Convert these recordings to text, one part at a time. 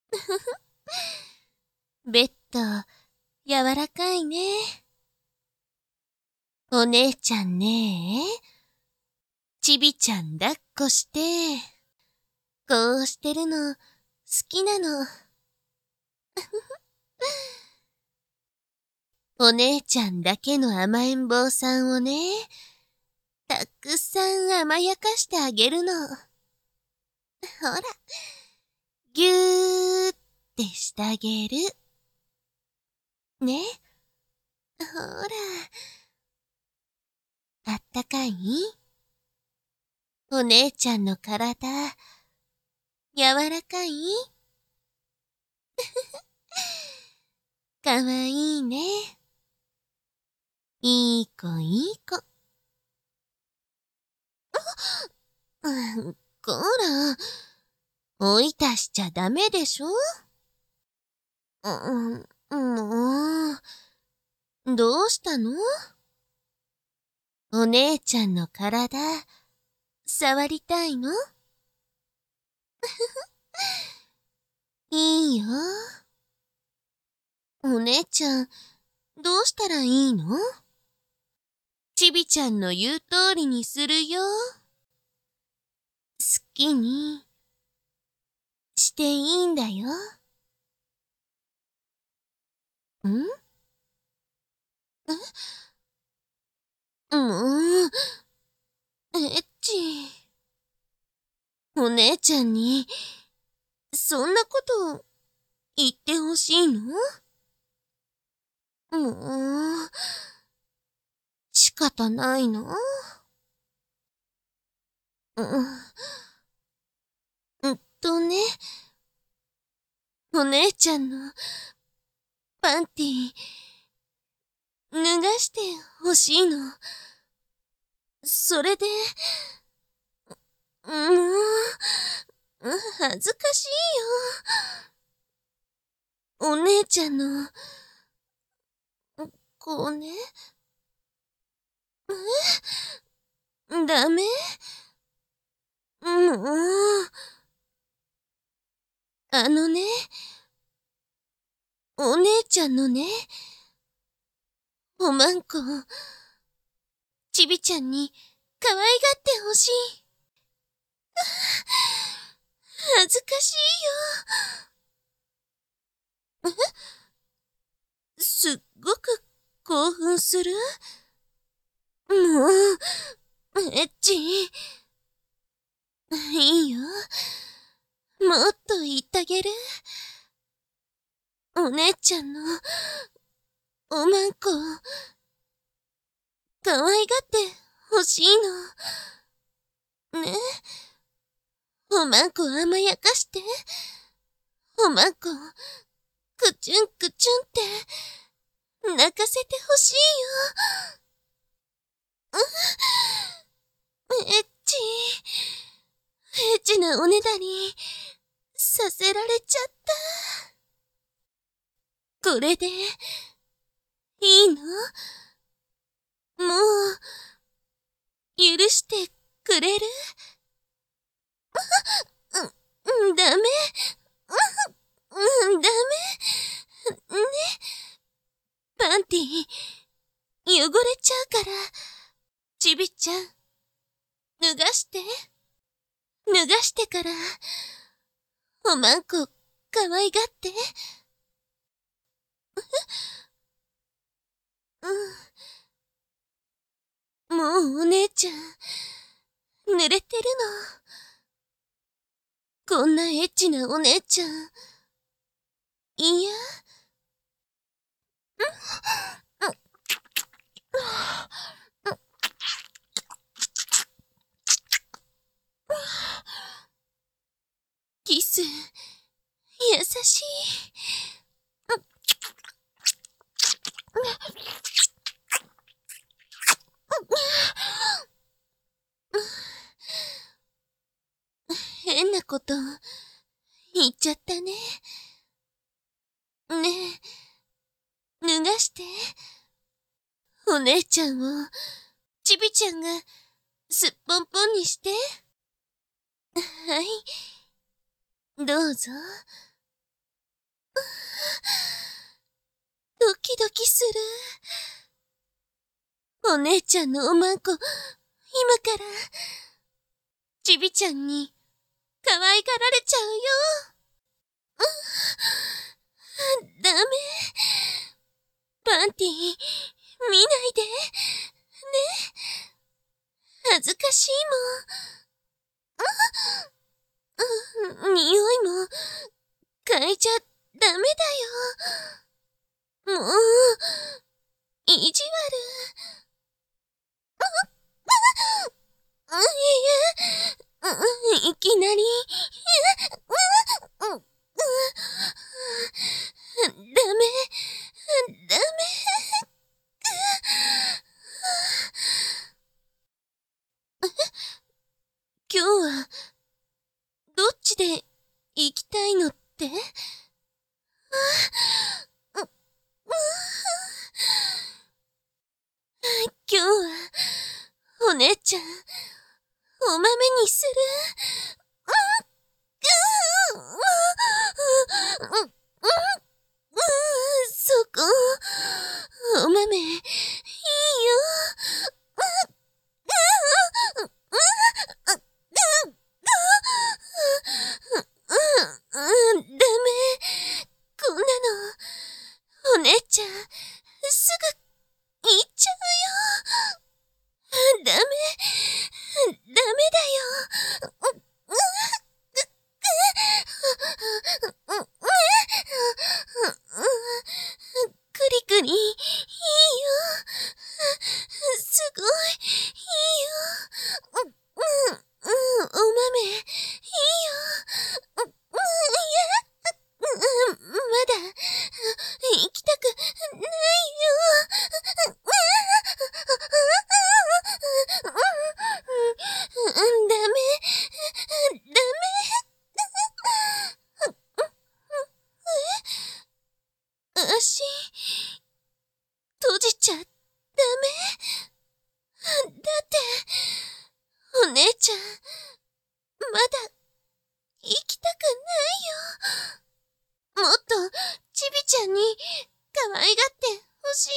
ベッド、柔らかいね。お姉ちゃんねちびちゃん抱っこして、こうしてるの、好きなの。お姉ちゃんだけの甘えん坊さんをね、たくさん甘やかしてあげるの。ほら、ぎゅーってしてあげる。ね。ほら、あったかい？お姉ちゃんの体、柔らかい？かわいいね。いい子いい子。こら、追い出しちゃダメでしょ？もう、どうしたの？お姉ちゃんの体、触りたいの？いいよ。お姉ちゃん、どうしたらいいの？ちびちゃんの言う通りにするよ。好きにしていいんだよ。ん？もう、エッチ。お姉ちゃんに、そんなこと言ってほしいの？もう、仕方ないの？ね、お姉ちゃんのパンティ、脱がしてほしいの。それで、恥ずかしいよ。お姉ちゃんの、こうね。ダメ？もう、ね、お姉ちゃんのね、おまんこ、ちびちゃんに可愛がってほしい。恥ずかしいよ。すっごく興奮する？もう、エッチ。いいよ。もっと言ってあげる。お姉ちゃんの、おまんこ、可愛がってほしいの。ね。おまんこ甘やかして。おまんこ、くちゅんくちゅんって、泣かせてほしいよ。エッチ。エッチなおねだり、させられちゃった。これで、いいの？もう、許してくれる？ダメ。ダメ。ね、パンティ、汚れちゃうから。ちびちゃん、脱がして。脱がしてから、おまんこ、可愛がって。もうお姉ちゃん、濡れてるの。こんなエッチなお姉ちゃん、いや。キス、優しい。変なこと言っちゃったね。ねえ、脱がして。お姉ちゃんを、ちびちゃんが、すっぽんぽんにして。はい。どうぞ。 ドキする。お姉ちゃんのおまんこ、今から、ちびちゃんに、可愛がられちゃうよ。ダメ。パンティ、見ないで。ね。恥ずかしいもん。匂いも、嗅いじゃダメだよ。もう、意地悪。いきなり、ダメ、ダメ。今日は、どっちで行きたいのって？今日は、お姉ちゃん、お豆にする。そこ、お豆、いいよ。ダメ。こんなの、お姉ちゃん、すぐ、行っちゃうよ。ダメ、ダメだよ。クリクリ、いいよ。すごい、いいよ。お豆、いいよ。まだ、行きたくないよ。ダメ、ダメ。足、閉じちゃダメ。だって、お姉ちゃん、まだ、行きたくないよ。もっと、ちびちゃんに、可愛がってほしい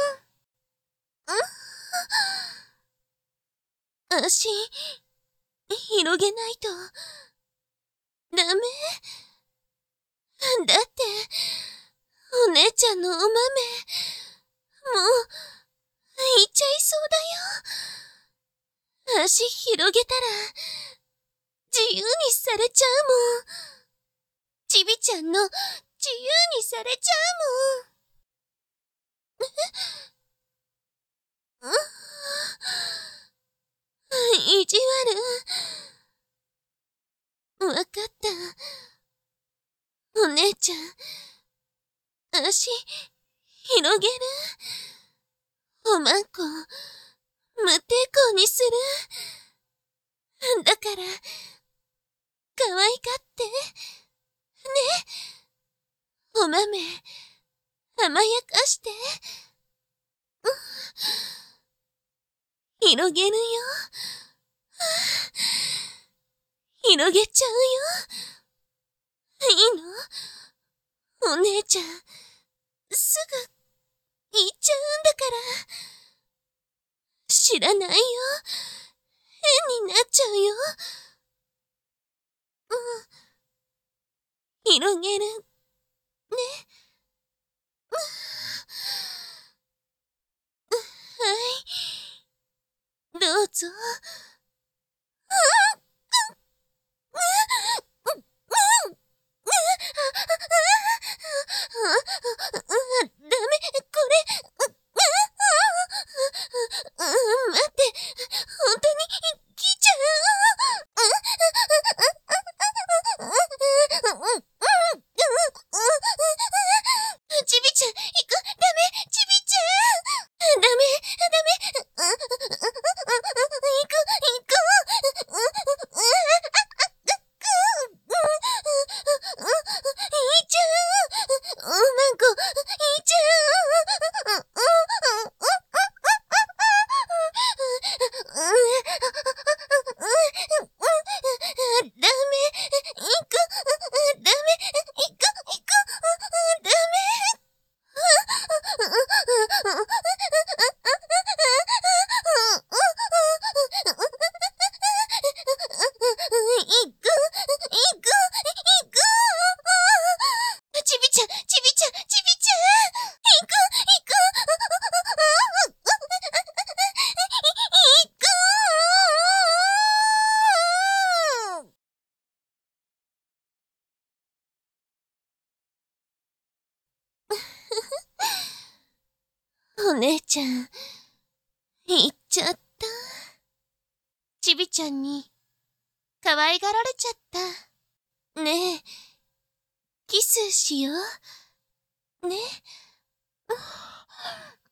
もん。足、広げないと、ダメ。だって、お姉ちゃんのお豆、もう、いっちゃいそうだよ。足広げたら、自由にされちゃうもん。ちびちゃんの自由にされちゃうもん。意地悪。わかった。お姉ちゃん、足、広げる。おまんこ、無抵抗にする。だから、可愛がって。ね。お豆、甘やかして。広げるよ。広げちゃうよ。いいの？お姉ちゃん、すぐ、行っちゃうんだから。知らないよ。変になっちゃうよ。広げる。ね。はい。どうぞ。ダメ、これ。待って、本当に来ちゃう。ちびちゃん、行く。ダメ、ちびちゃん。ダメ、ダメ。行く、 お姉ちゃん、行っちゃった。ちびちゃんに、可愛がられちゃった。ねえ、キスしよう。ね。